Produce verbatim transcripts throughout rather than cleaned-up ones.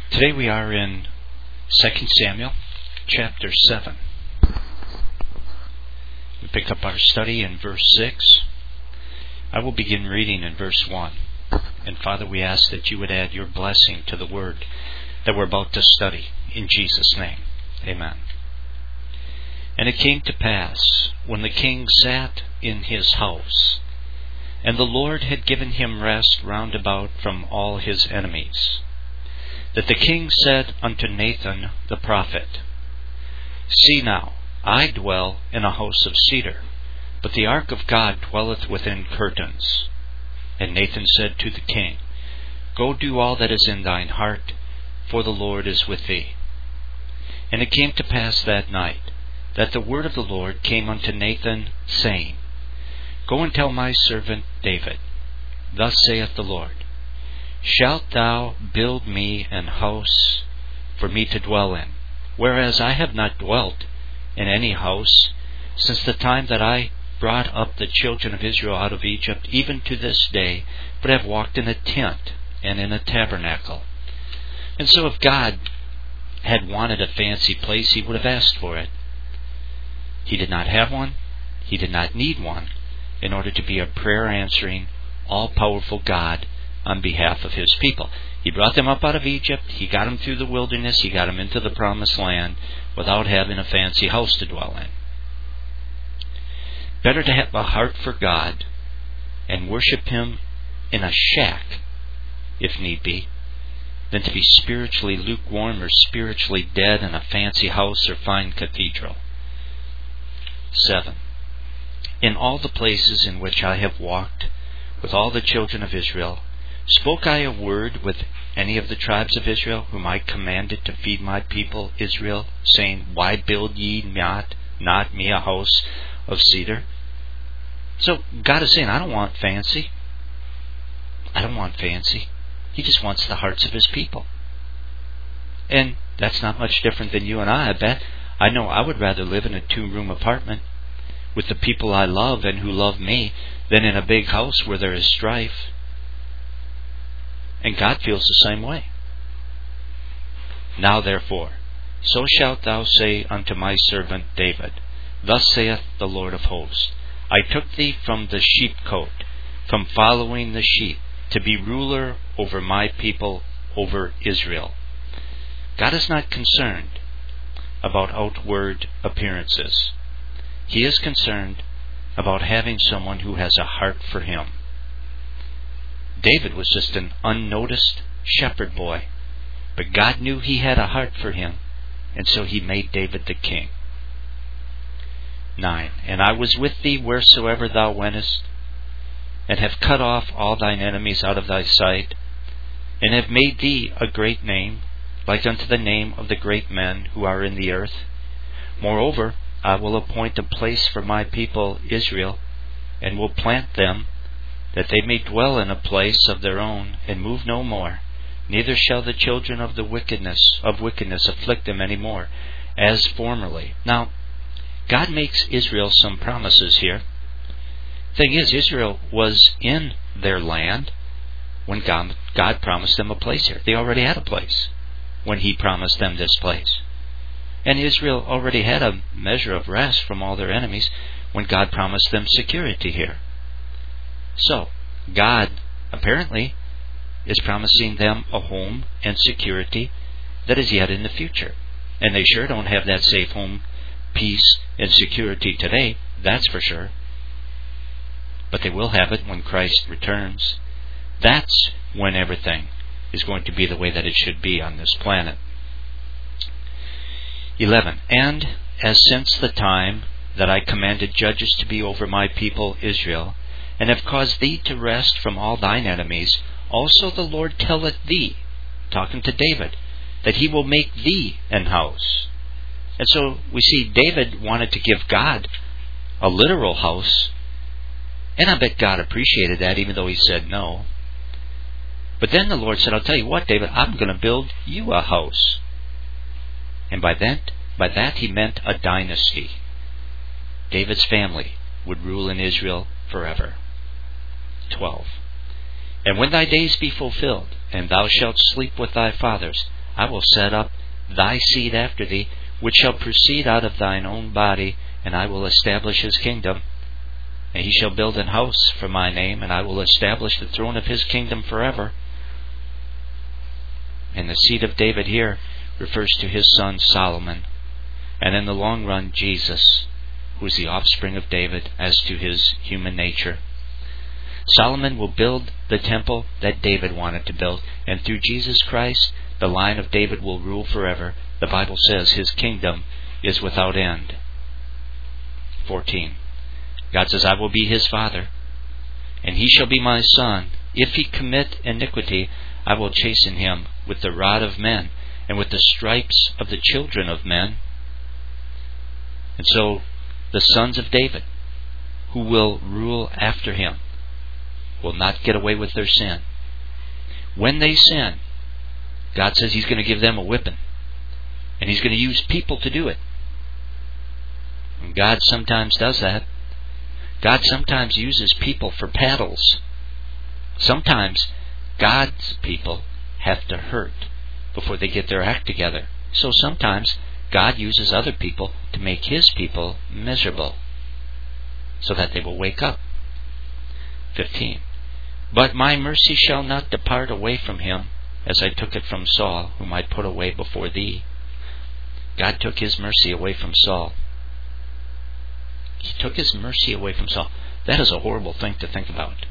Today we are in Second Samuel chapter seven. We pick up our study in verse six. I will begin reading in verse one. And Father, we ask that you would add your blessing to the word that we're about to study. In Jesus' name, amen. And it came to pass, when the king sat in his house, and the Lord had given him rest round about from all his enemies, that the king said unto Nathan the prophet, See now, I dwell in a house of cedar, but the ark of God dwelleth within curtains. And Nathan said to the king, Go do all that is in thine heart, for the Lord is with thee. And it came to pass that night, that the word of the Lord came unto Nathan, saying, Go and tell my servant David, Thus saith the Lord, Shalt thou build me an house for me to dwell in, whereas I have not dwelt in any house since the time that I brought up the children of Israel out of Egypt, even to this day, but have walked in a tent and in a tabernacle. And so if God had wanted a fancy place, he would have asked for it. He did not have one. He did not need one in order to be a prayer-answering, all-powerful God on behalf of his people. He brought them up out of Egypt. He got them through the wilderness. He got them into the promised land without having a fancy house to dwell in. Better to have a heart for God and worship him in a shack, if need be, than to be spiritually lukewarm or spiritually dead in a fancy house or fine cathedral. seven. In all the places in which I have walked with all the children of Israel, spoke I a word with any of the tribes of Israel, whom I commanded to feed my people Israel, saying, Why build ye not, not me a house of cedar? So God is saying, I don't want fancy. I don't want fancy. He just wants the hearts of his people. And that's not much different than you and I, I bet. I know I would rather live in a two-room apartment with the people I love and who love me than in a big house where there is strife. And God feels the same way. Now therefore, so shalt thou say unto my servant David, Thus saith the Lord of hosts, I took thee from the sheepcote, from following the sheep, to be ruler over my people, over Israel. God is not concerned about outward appearances. He is concerned about having someone who has a heart for him. David was just an unnoticed shepherd boy, but God knew he had a heart for him, and so he made David the king. nine. And I was with thee wheresoever thou wentest, and have cut off all thine enemies out of thy sight, and have made thee a great name, like unto the name of the great men who are in the earth. Moreover, I will appoint a place for my people Israel, and will plant them, that they may dwell in a place of their own, and move no more. Neither shall the children of the wickedness of wickedness afflict them any more, as formerly. Now, God makes Israel some promises here. Thing is, Israel was in their land when God, God promised them a place here. They already had a place when he promised them this place. And Israel already had a measure of rest from all their enemies when God promised them security here. So, God, apparently, is promising them a home and security that is yet in the future. And they sure don't have that safe home, peace, and security today, that's for sure. But they will have it when Christ returns. That's when everything is going to be the way that it should be on this planet. eleven. And as since the time that I commanded judges to be over my people Israel, and have caused thee to rest from all thine enemies, also the Lord telleth thee, talking to David, that he will make thee an house. And so we see David wanted to give God a literal house, and I bet God appreciated that, even though he said no. But then the Lord said, I'll tell you what, David, I'm going to build you a house. And by that, by that he meant a dynasty. David's family would rule in Israel forever. twelve. And when thy days be fulfilled, and thou shalt sleep with thy fathers, I will set up thy seed after thee, which shall proceed out of thine own body, and I will establish his kingdom. And he shall build an house for my name, and I will establish the throne of his kingdom forever. And the seed of David here refers to his son Solomon, and in the long run Jesus, who is the offspring of David as to his human nature. Solomon will build the temple that David wanted to build, and through Jesus Christ, the line of David will rule forever. The Bible says his kingdom is without end. fourteen. God says, I will be his father, and he shall be my son. If he commit iniquity, I will chasten him with the rod of men, and with the stripes of the children of men. And so, the sons of David, who will rule after him, will not get away with their sin. When they sin, God says he's going to give them a whipping, and he's going to use people to do it. And God sometimes does that. God sometimes uses people for paddles. Sometimes God's people have to hurt before they get their act together. So sometimes God uses other people to make his people miserable, so that they will wake up. fifteen. But my mercy shall not depart away from him, as I took it from Saul, whom I put away before thee. God took his mercy away from Saul. He took his mercy away from Saul. That is a horrible thing to think about.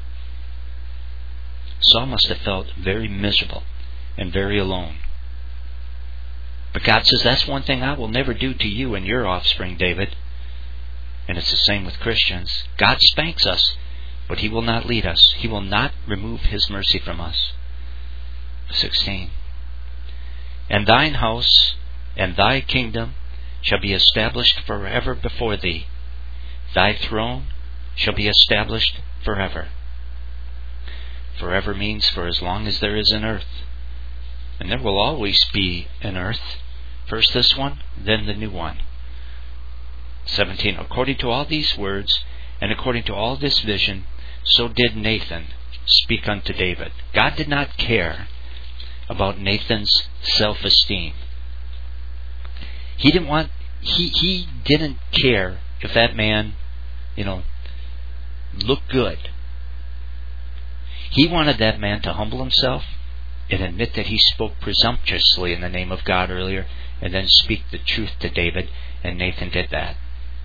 Saul must have felt very miserable and very alone. But God says, that's one thing I will never do to you and your offspring, David. And it's the same with Christians. God spanks us, but he will not lead us. He will not remove his mercy from us. sixteen. And thine house and thy kingdom shall be established forever before thee. Thy throne shall be established forever. Forever means for as long as there is an earth. And there will always be an earth. First this one, then the new one. seventeen. According to all these words, and according to all this vision, so did Nathan speak unto David. God did not care about Nathan's self-esteem. He didn't want, he, he didn't care if that man, you know, looked good. He wanted that man to humble himself and admit that he spoke presumptuously in the name of God earlier, and then speak the truth to David, and Nathan did that.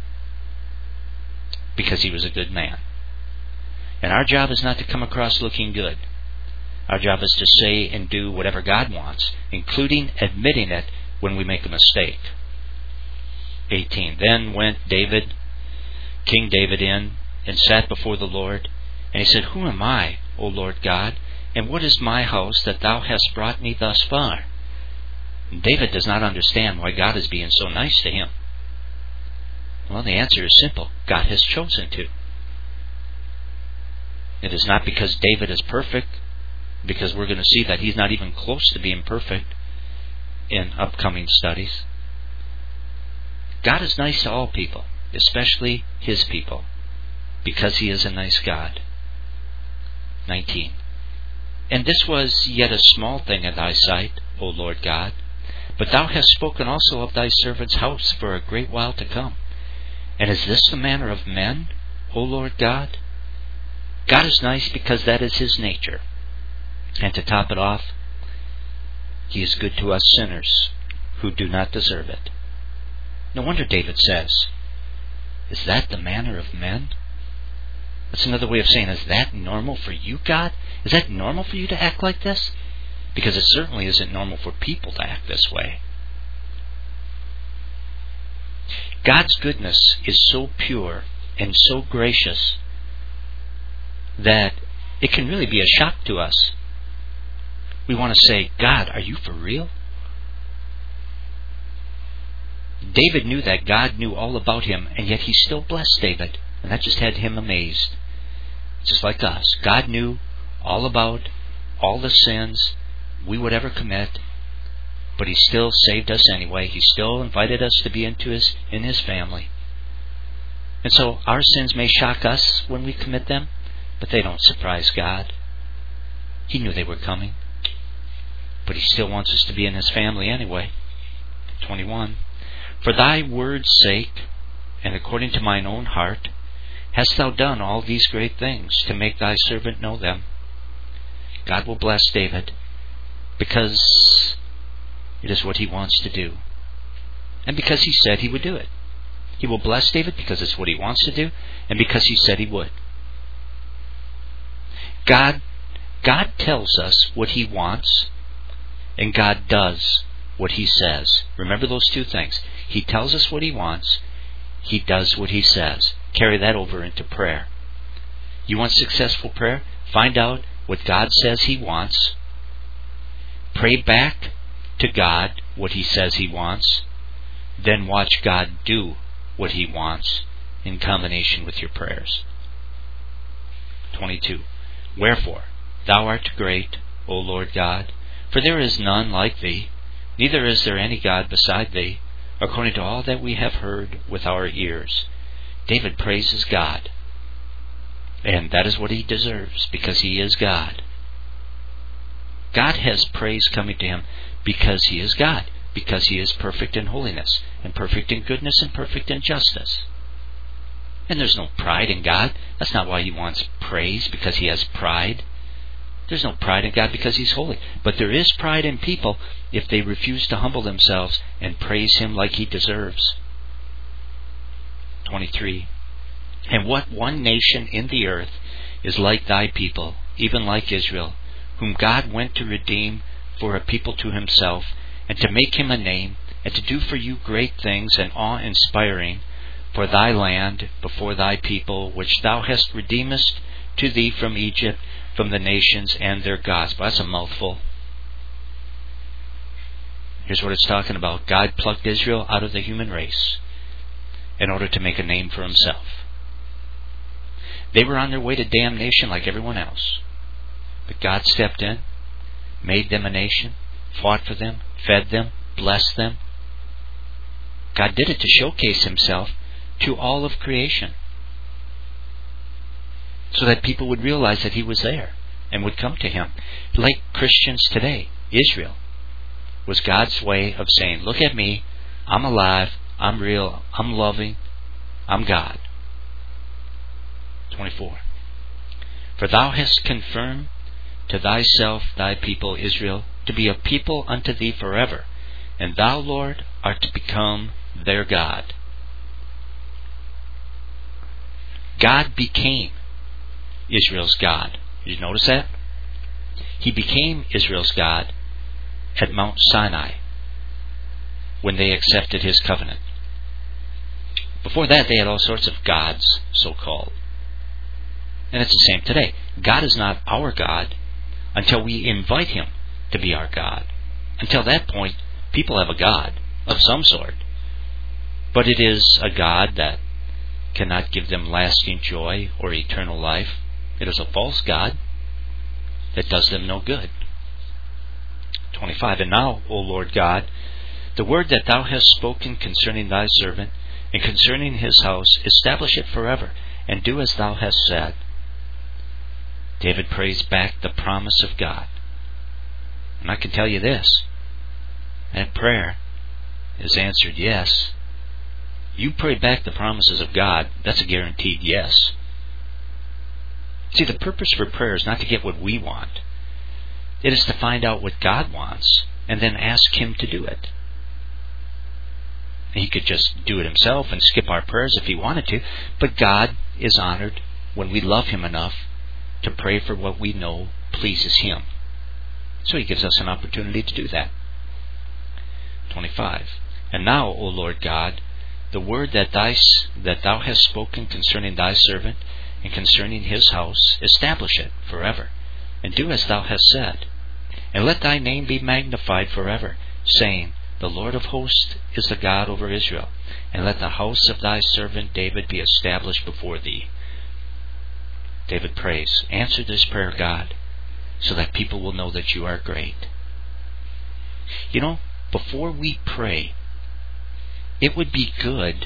Because he was a good man. And our job is not to come across looking good. Our job is to say and do whatever God wants, including admitting it when we make a mistake. eighteen. Then went David, King David, in and sat before the Lord, and he said, Who am I, O Lord God, and what is my house that thou hast brought me thus far? And David does not understand why God is being so nice to him. Well, the answer is simple. God has chosen to. It is not because David is perfect, because we're going to see that he's not even close to being perfect in upcoming studies. God is nice to all people, especially his people, because he is a nice God. nineteen. And this was yet a small thing in thy sight, O Lord God, but thou hast spoken also of thy servant's house for a great while to come. And is this the manner of men, O Lord God? God is nice because that is his nature. And to top it off, he is good to us sinners who do not deserve it. No wonder David says, Is that the manner of men? That's another way of saying, is that normal for you, God? Is that normal for you to act like this? Because it certainly isn't normal for people to act this way. God's goodness is so pure and so gracious that it can really be a shock to us. We want to say, God, are you for real? David knew that God knew all about him, and yet he still blessed David. And that just had him amazed. Just like us. God knew all about all the sins we would ever commit, but he still saved us anyway. He still invited us to be into his in his family. And so our sins may shock us when we commit them, but they don't surprise God. He knew they were coming, but He still wants us to be in His family anyway. twenty-one. For thy word's sake, and according to mine own heart, hast thou done all these great things, to make thy servant know them. God will bless David, because it is what He wants to do. And because He said He would do it. He will bless David because it's what He wants to do, and because He said He would. God, God tells us what He wants, and God does what He says. Remember those two things. He tells us what He wants. He does what He says. Carry that over into prayer. You want successful prayer? Find out what God says He wants. Pray back to God what He says He wants. Then watch God do what He wants in combination with your prayers. twenty-two. Wherefore, thou art great, O Lord God, for there is none like Thee, neither is there any God beside Thee, according to all that we have heard with our ears. David praises God, and that is what he deserves, because he is God. God has praise coming to him because He is God, because He is perfect in holiness, and perfect in goodness, and perfect in justice. And there's no pride in God. That's not why He wants praise, because He has pride. There's no pride in God because He's holy. But there is pride in people if they refuse to humble themselves and praise Him like He deserves. twenty-three. And what one nation in the earth is like thy people, even like Israel, whom God went to redeem for a people to Himself, and to make Him a name, and to do for you great things and awe-inspiring for thy land before thy people, which thou hast redeemest to thee from Egypt, from the nations and their gods. But that's a mouthful. Here's what it's talking about. God plucked Israel out of the human race in order to make a name for Himself. They were on their way to damnation like everyone else. But God stepped in, made them a nation, fought for them, fed them, blessed them. God did it to showcase Himself to all of creation, so that people would realize that He was there and would come to Him. Like Christians today, Israel was God's way of saying, look at me, I'm alive, I'm real, I'm loving, I'm God. twenty-four. For thou hast confirmed to thyself thy people Israel to be a people unto thee forever, and thou, Lord, art to become their God. God became Israel's God. Did you notice that? He became Israel's God at Mount Sinai when they accepted His covenant. Before that, they had all sorts of gods, so-called. And it's the same today. God is not our God until we invite Him to be our God. Until that point, people have a God of some sort. But it is a God that cannot give them lasting joy or eternal life. It is a false God that does them no good. twenty-five. And now, O Lord God, the word that Thou hast spoken concerning Thy servant, and concerning his house, establish it forever, and do as Thou hast said. David prays back the promise of God. And I can tell you this, that prayer is answered yes. You pray back the promises of God, that's a guaranteed yes. See, the purpose for prayer is not to get what we want. It is to find out what God wants, and then ask Him to do it. He could just do it Himself and skip our prayers if He wanted to, but God is honored when we love Him enough to pray for what we know pleases Him. So He gives us an opportunity to do that. twenty-five. And now, O Lord God, the word that, thy, that Thou hast spoken concerning Thy servant and concerning his house, establish it forever, and do as Thou hast said. And let Thy name be magnified forever, saying, the Lord of hosts is the God over Israel, and let the house of Thy servant David be established before Thee. David prays, answer this prayer, God, so that people will know that You are great. You know, before we pray, it would be good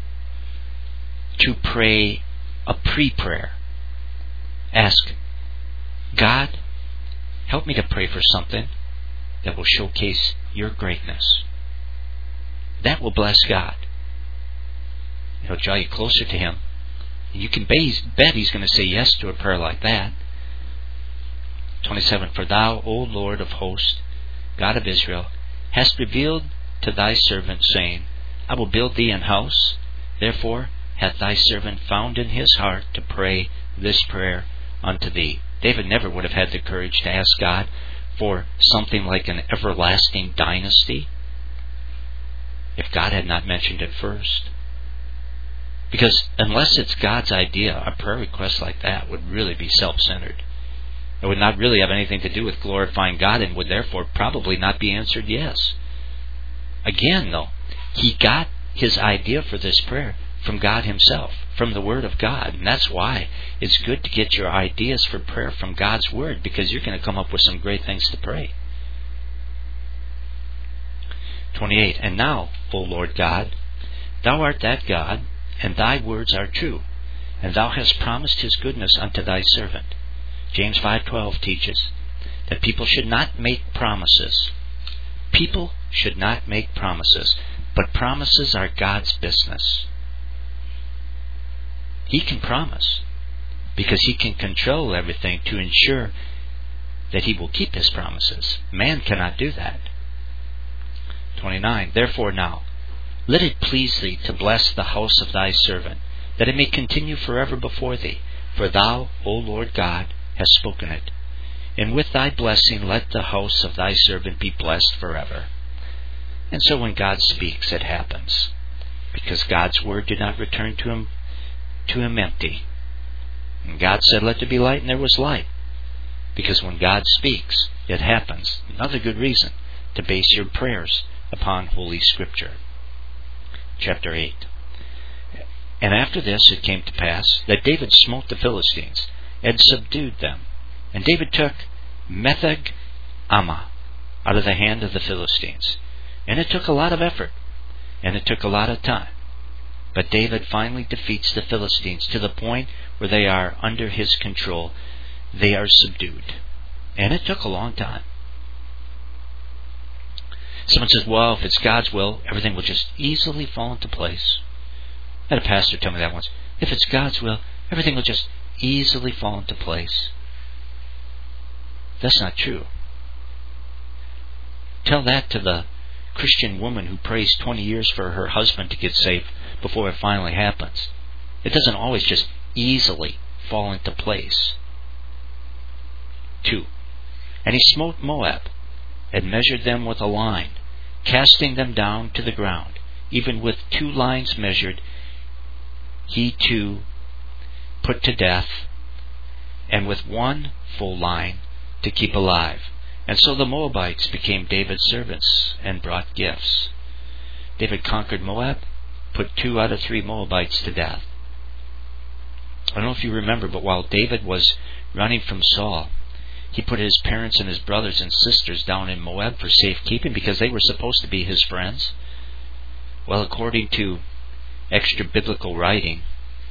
to pray a pre-prayer. Ask, God, help me to pray for something. that will showcase your greatness. That will bless God. It'll draw you closer to Him. And you can bet He's going to say yes to a prayer like that. twenty-seven. For thou, O Lord of hosts, God of Israel, hast revealed to thy servant, saying, I will build thee an house. Therefore hath thy servant found in his heart to pray this prayer unto thee. David never would have had the courage to ask God for something like an everlasting dynasty if God had not mentioned it first. Because unless it's God's idea, a prayer request like that would really be self-centered. It would not really have anything to do with glorifying God and would therefore probably not be answered yes. Again, though, he got his idea for this prayer from God Himself, from the Word of God. And that's why it's good to get your ideas for prayer from God's Word, because you're going to come up with some great things to pray. twenty-eight. And now, O Lord God, Thou art that God, and Thy words are true, and Thou hast promised His goodness unto Thy servant. James five twelve teaches that people should not make promises. People should not make promises, but promises are God's business. He can promise because He can control everything to ensure that He will keep His promises. Man cannot do that. twenty-nine. Therefore now, let it please Thee to bless the house of Thy servant, that it may continue forever before Thee. For Thou, O Lord God, hast spoken it. And with Thy blessing let the house of Thy servant be blessed forever. And so when God speaks, it happens. Because God's word did not return to Him to Him empty. And God said, let there be light, and there was light. Because when God speaks, it happens. Another good reason to base your prayers upon Holy Scripture. Chapter eight. And after this it came to pass that David smote the Philistines, and subdued them. And David took Metheg Ammah out of the hand of the Philistines. And it took a lot of effort, and it took a lot of time. But David finally defeats the Philistines to the point where they are under his control. They are subdued. And it took a long time. Someone says, well, if it's God's will, everything will just easily fall into place. I had a pastor tell me that once. If it's God's will, everything will just easily fall into place. That's not true. Tell that to the Christian woman who prays twenty years for her husband to get saved before it finally happens. It doesn't always just easily fall into place. Two. And he smote Moab, and measured them with a line, casting them down to the ground. Even with two lines measured, he too put to death, and with one full line to keep alive. And so the Moabites became David's servants and brought gifts. David conquered Moab, put two out of three Moabites to death. I don't know if you remember, but while David was running from Saul, he put his parents and his brothers and sisters down in Moab for safekeeping because they were supposed to be his friends. Well, according to extra-biblical writing,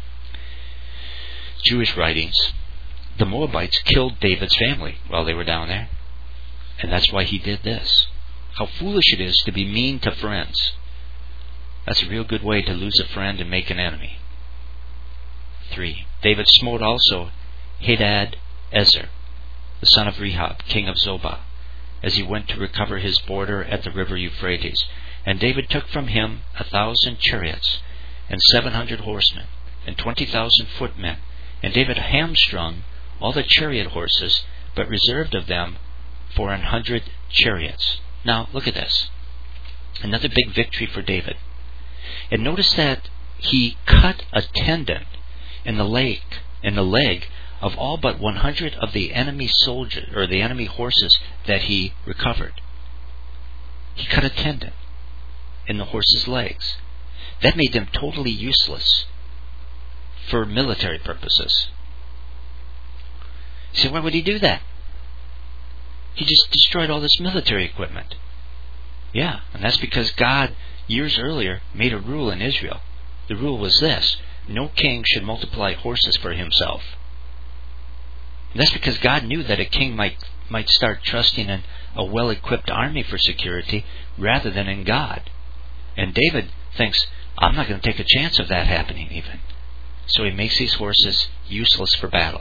Jewish writings, the Moabites killed David's family while they were down there. And that's why he did this. How foolish it is to be mean to friends. That's a real good way to lose a friend and make an enemy. Three. David smote also Hadad Ezer, the son of Rehob, king of Zobah, as he went to recover his border at the river Euphrates. And David took from him a thousand chariots, and seven hundred horsemen, and twenty thousand footmen. And David hamstrung all the chariot horses, but reserved of them for an hundred chariots. Now, look at this. Another big victory for David. And notice that he cut a tendon in the leg, in the leg of all but one hundred of the enemy soldiers, or the enemy horses that he recovered. He cut a tendon in the horses' legs. That made them totally useless for military purposes. You say, why would he do that? He just destroyed all this military equipment. Yeah, and that's because God, years earlier, made a rule in Israel. The rule was this: no king should multiply horses for himself. And that's because God knew that a king might might start trusting in a well-equipped army for security rather than in God. And David thinks, I'm not going to take a chance of that happening even. So he makes these horses useless for battle.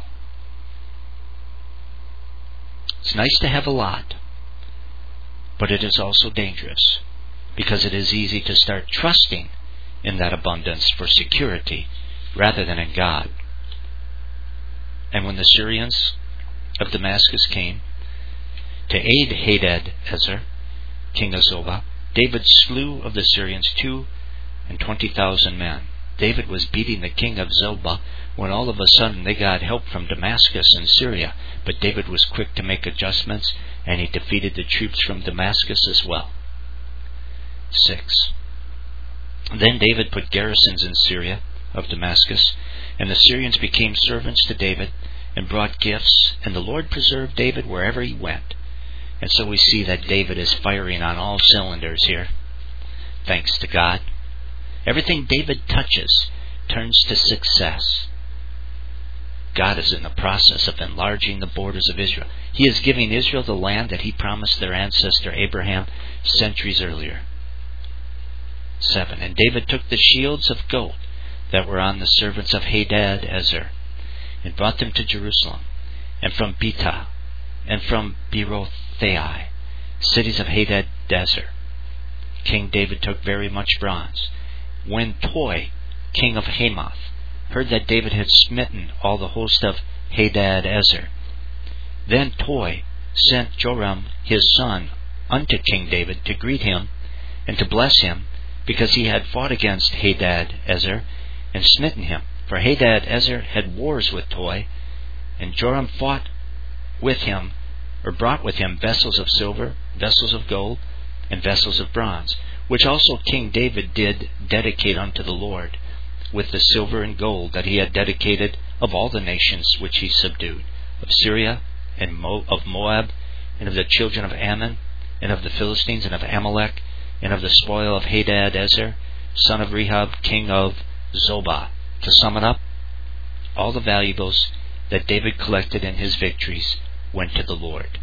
It's nice to have a lot, but it is also dangerous, because it is easy to start trusting in that abundance for security rather than in God. And when the Syrians of Damascus came to aid Hadadezer, king of Zobah, David slew of the Syrians two and twenty thousand men. David was beating the king of Zobah when all of a sudden they got help from Damascus and Syria. But David was quick to make adjustments, and he defeated the troops from Damascus as well. Six. Then David put garrisons in Syria of Damascus, and the Syrians became servants to David and brought gifts, and the Lord preserved David wherever he went. And so we see that David is firing on all cylinders here, thanks to God. Everything David touches turns to success. God is in the process of enlarging the borders of Israel. He is giving Israel the land that he promised their ancestor Abraham centuries earlier. Seven. And David took the shields of gold that were on the servants of Hadadezer, and brought them to Jerusalem, and from Betah, and from Berothai, cities of Hadadezer. King David took very much bronze. When Toi, king of Hamath, heard that David had smitten all the host of Hadadezer, then Toi sent Joram his son unto King David to greet him and to bless him, because he had fought against Hadadezer and smitten him. For Hadadezer had wars with Toi, and Joram fought with him, or brought with him vessels of silver, vessels of gold, and vessels of bronze, which also King David did dedicate unto the Lord, with the silver and gold that he had dedicated of all the nations which he subdued, of Syria, and Mo- of Moab, and of the children of Ammon, and of the Philistines, and of Amalek, and of the spoil of Hadadezer, son of Rehob, king of Zobah. To sum it up, all the valuables that David collected in his victories went to the Lord.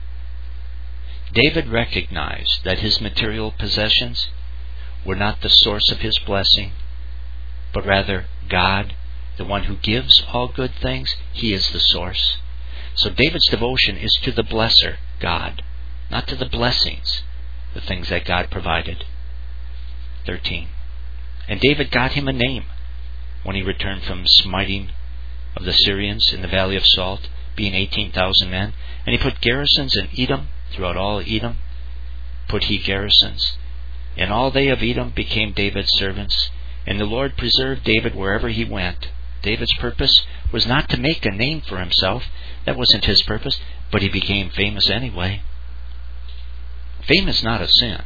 David recognized that his material possessions were not the source of his blessing, but rather God, the one who gives all good things. He is the source. So David's devotion is to the blesser, God, not to the blessings, the things that God provided. Thirteen. And David got him a name when he returned from smiting of the Syrians in the valley of Salt, being eighteen thousand men. And he put garrisons in Edom, throughout all Edom put he garrisons. And all they of Edom became David's servants. And the Lord preserved David wherever he went. David's purpose was not to make a name for himself. That wasn't his purpose, but he became famous anyway. Fame is not a sin.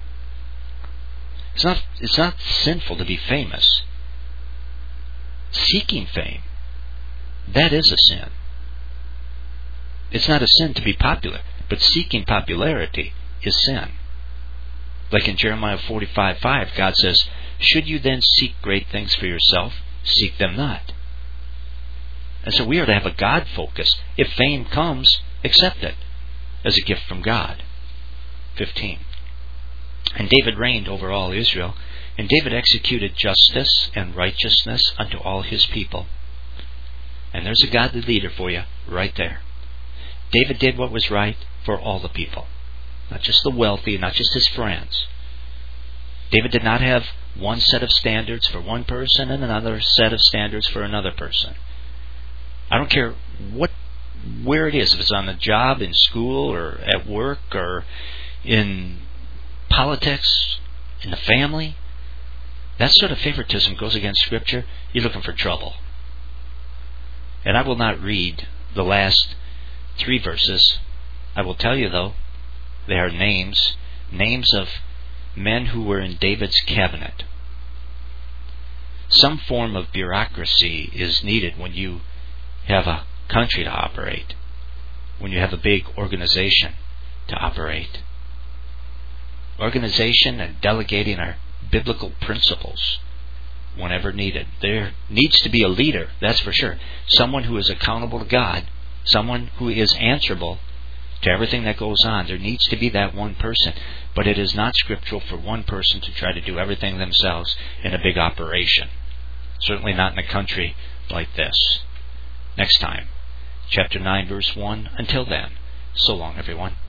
It's not, it's not sinful to be famous. Seeking fame, that is a sin. It's not a sin to be popular, but seeking popularity is sin. Like in Jeremiah forty-five five, God says, should you then seek great things for yourself, seek them not. And so we are to have a God focus. If fame comes, accept it as a gift from God. fifteen. And David reigned over all Israel, and David executed justice and righteousness unto all his people. And there's a godly leader for you right there. David did what was right for all the people, not just the wealthy, not just his friends. David did not have one set of standards for one person and another set of standards for another person. I don't care what, where it is, if it's on the job, in school, or at work, or in politics, in the family. That sort of favoritism goes against Scripture. You're looking for trouble. And I will not read the last three verses. I will tell you, though, they are names, names of men who were in David's cabinet. Some form of bureaucracy is needed when you have a country to operate, when you have a big organization to operate. Organization and delegating are biblical principles whenever needed. There needs to be a leader, that's for sure. Someone who is accountable to God, someone who is answerable to everything that goes on. There needs to be that one person. But it is not scriptural for one person to try to do everything themselves in a big operation. Certainly not in a country like this. Next time, chapter nine, verse one. Until then, so long, everyone.